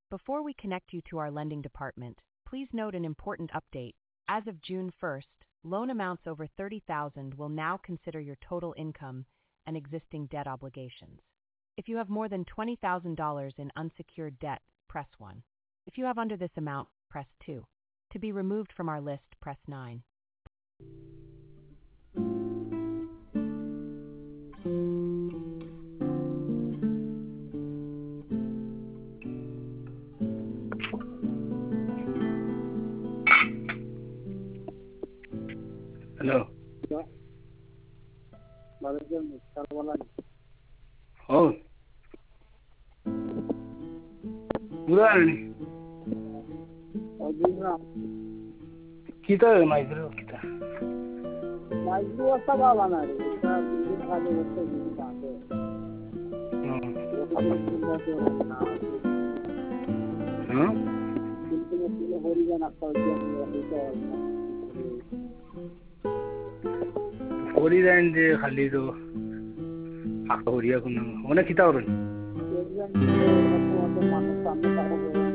Before we connect you to our lending department, please note an important update. As of June 1st, loan amounts over $30,000 will now consider your total income and existing debt obligations. If you have more than $20,000 in unsecured debt, press 1. If you have under this amount, press 2. To be removed from our list, press 9. Hello. Oh. Bulan. Kita maizro kita. Maizro apa galana re? Kita bikin kali waktu ini baate. Ini horigan apa dia horigan je khali do. Horiya kuna. Ona kita orang. Horigan itu apa manu sampai tahu.